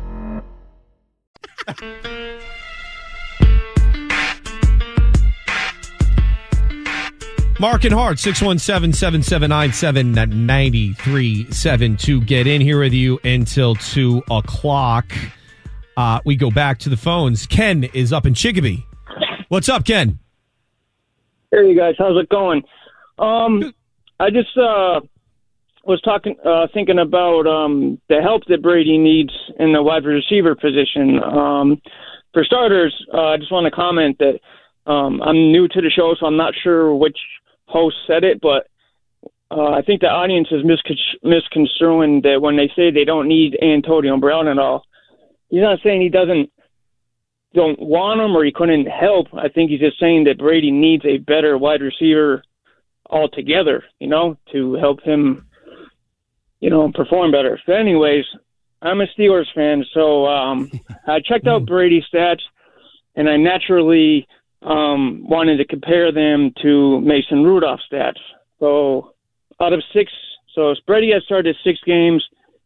Mark and Hart, six one seven, seven seven nine, seven nine three seven two. Get in here with you until two o'clock. Uh, we go back to the phones. Ken is up in Chicopee. What's up, Ken? Hey, you guys. How's it going? Um, I just uh, was talking, uh, thinking about um, the help that Brady needs in the wide receiver position. Um, for starters, uh, I just want to comment that um, I'm new to the show, so I'm not sure which host said it, but uh, I think the audience is miscon- misconstruing that when they say they don't need Antonio Brown at all. He's not saying he doesn't don't want him or he couldn't help. I think he's just saying that Brady needs a better wide receiver altogether, you know, to help him, you know, perform better. So anyways, I'm a Steelers fan, so um, I checked out Brady's stats, and I naturally um, wanted to compare them to Mason Rudolph's stats. So out of six, so Brady has started six games.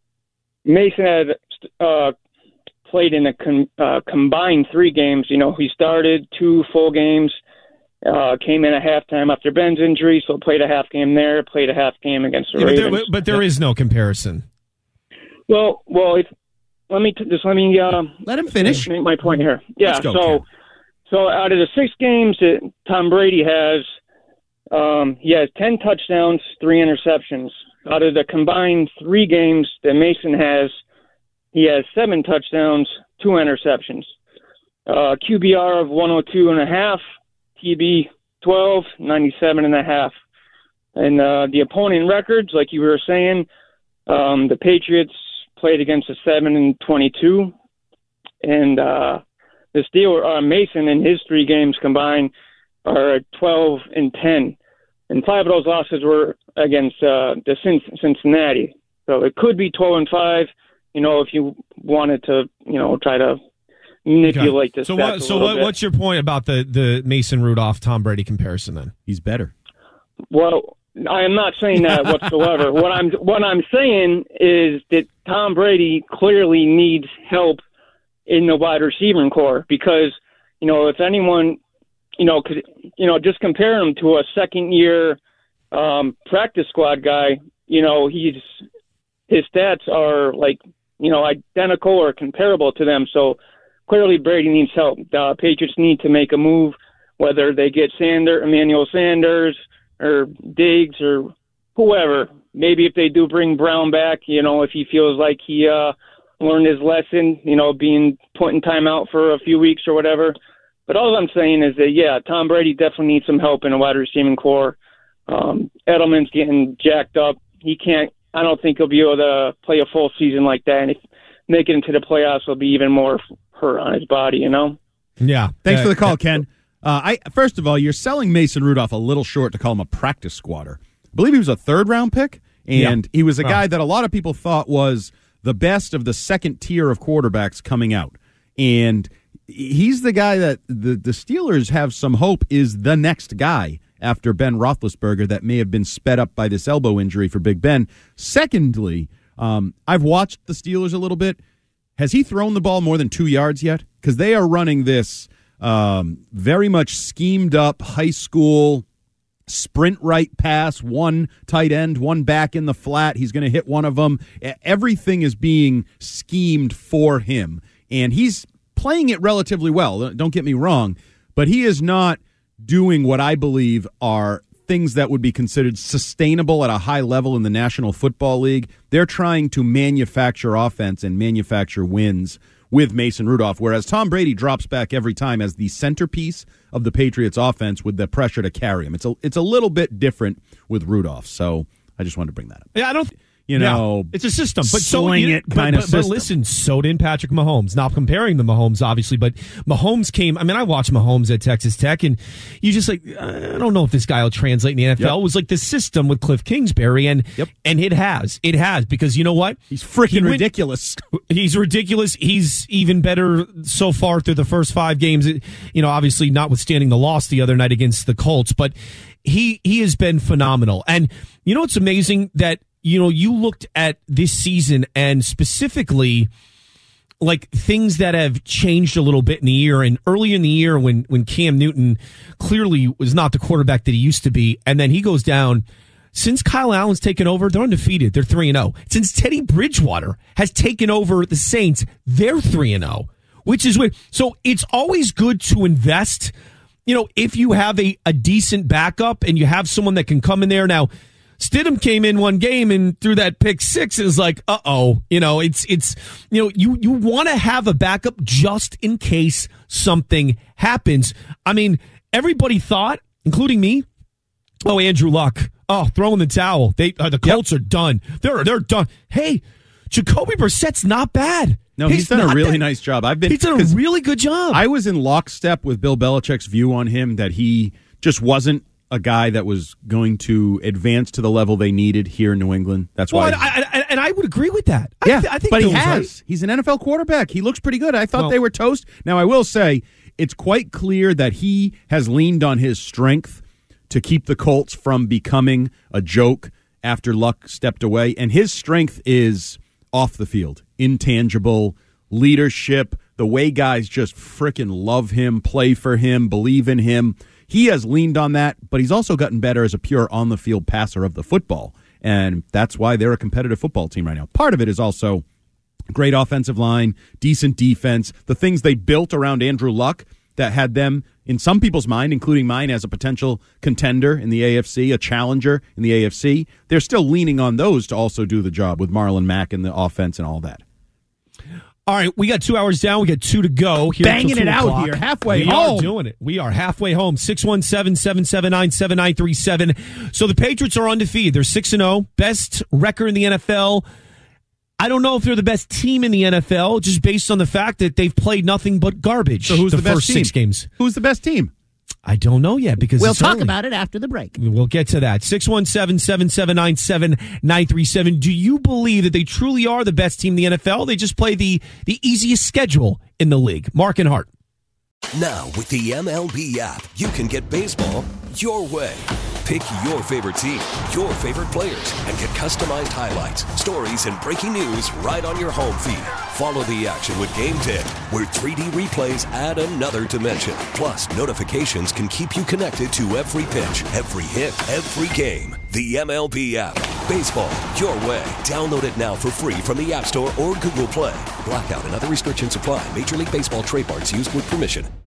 Mason had uh, played in a con- uh, combined three games. You know, he started two full games, uh, came in at halftime after Ben's injury, so played a half game there, played a half game against the Yeah, but Ravens. there, but there is no comparison. Well, well, if, let me t- just let me uh, let him finish. Make my point here. Yeah, Let's go, so Ken. so out of the six games that Tom Brady has, um, he has ten touchdowns, three interceptions. Out of the combined three games that Mason has, he has seven touchdowns, two interceptions. Uh, Q B R of one oh two and a half, T B twelve, ninety-seven and a half. And uh, the opponent records, like you were saying, um, the Patriots played against a seven and twenty-two, and uh, the Steelers, uh, Mason in his three games combined are twelve and ten, and five of those losses were against uh, the Cincinnati. So it could be twelve and five. You know, if you wanted to, you know, try to manipulate this. So what? So what, what's your point about the the Mason Rudolph Tom Brady comparison? Then he's better. Well, I am not saying that whatsoever. what I'm what I'm saying is that Tom Brady clearly needs help in the wide receiving core because, you know, if anyone, you know, could, you know, just compare him to a second year um, practice squad guy. You know, he's his stats are like, you know, identical or comparable to them. So clearly Brady needs help. The Patriots need to make a move, whether they get Sander, Emmanuel Sanders or Diggs or whoever. Maybe if they do bring Brown back, you know, if he feels like he uh, learned his lesson, you know, being put in timeout for a few weeks or whatever. But all I'm saying is that, yeah, Tom Brady definitely needs some help in a wide receiving core. Um, Edelman's getting jacked up. He can't, I don't think he'll be able to play a full season like that. And if make it into the playoffs, will be even more hurt on his body, you know? Yeah. Thanks uh, for the call, Ken. Uh, I First of all, you're selling Mason Rudolph a little short to call him a practice squatter. I believe he was a third-round pick, and yeah. he was a guy oh. that a lot of people thought was the best of the second tier of quarterbacks coming out. And he's the guy that the, the Steelers have some hope is the next guy after Ben Roethlisberger that may have been sped up by this elbow injury for Big Ben. Secondly, um, I've watched the Steelers a little bit. Has he thrown the ball more than two yards yet? Because they are running this um, very much schemed up high school sprint right pass, one tight end, one back in the flat. He's going to hit one of them. Everything is being schemed for him. And he's playing it relatively well. Don't get me wrong. But he is not doing what I believe are things that would be considered sustainable at a high level in the National Football League. They're trying to manufacture offense and manufacture wins with Mason Rudolph, whereas Tom Brady drops back every time as the centerpiece of the Patriots offense with the pressure to carry him. It's a, it's a little bit different with Rudolph, so I just wanted to bring that up. Yeah, I don't... You know, yeah, it's a system, but so sling you, it kind but, of but, but system. listen, so did Patrick Mahomes. Not comparing the Mahomes, obviously, but Mahomes came. I mean, I watched Mahomes at Texas Tech, and you just like, I don't know if this guy will translate in the N F L. Yep. It was like the system with Cliff Kingsbury, and yep. and it has, it has, because you know what? He's freaking he went, ridiculous. He's ridiculous. He's even better so far through the first five games. You know, obviously, notwithstanding the loss the other night against the Colts, but he he has been phenomenal. And you know, it's amazing that. You know, you looked at this season and specifically like things that have changed a little bit in the year. And early in the year, when when Cam Newton clearly was not the quarterback that he used to be, and then he goes down. Since Kyle Allen's taken over, they're undefeated. They're three and zero. Since Teddy Bridgewater has taken over the Saints, they're three and zero, which is weird. So it's always good to invest. You know, if you have a, a decent backup and you have someone that can come in there. Now, Stidham came in one game and threw that pick six. Is like, uh oh, you know, it's it's you know, you you want to have a backup just in case something happens. I mean, everybody thought, including me, oh, Andrew Luck. Oh, throw in the towel. They uh, the Colts yep. are done. They're they're done. Hey, Jacoby Brissett's not bad. No, he's, he's done a really that, nice job. I've been He's done a really good job. I was in lockstep with Bill Belichick's view on him that he just wasn't a guy that was going to advance to the level they needed here in New England. That's well, why. And I, I, and I would agree with that. Yeah, I, th- I think but Bill he has. Right. He's an N F L quarterback. He looks pretty good. I thought well, they were toast. Now, I will say it's quite clear that he has leaned on his strength to keep the Colts from becoming a joke after Luck stepped away. And his strength is off the field, intangible leadership, the way guys just frickin' love him, play for him, believe in him. He has leaned on that, but he's also gotten better as a pure on-the-field passer of the football. And that's why they're a competitive football team right now. Part of it is also great offensive line, decent defense, the things they built around Andrew Luck that had them, in some people's mind, including mine, as a potential contender in the A F C, a challenger in the A F C. They're still leaning on those to also do the job with Marlon Mack and the offense and all that. All right, we got two hours down. We got two to go. Here Banging it out o'clock. here, halfway we home. We are doing it. We are halfway home. six one seven, seven seven nine, seven nine three seven. So the Patriots are undefeated. They're six and oh, best record in the N F L. I don't know if they're the best team in the N F L, just based on the fact that they've played nothing but garbage. So who's the, the best first team? six games? Who's the best team? I don't know yet because we'll it's talk early. about it after the break. We'll get to that. six one seven, seven seven nine, seven nine three seven. Do you believe that they truly are the best team in the N F L? They just play the, the easiest schedule in the league. Mark and Hart. Now, with the M L B app, you can get baseball your way. Pick your favorite team, your favorite players, and get customized highlights, stories, and breaking news right on your home feed. Follow the action with Game ten, where three D replays add another dimension. Plus, notifications can keep you connected to every pitch, every hit, every game. The M L B app. Baseball your way. Download it now for free from the App Store or Google Play. Blackout and other restrictions apply. Major League Baseball trademarks used with permission.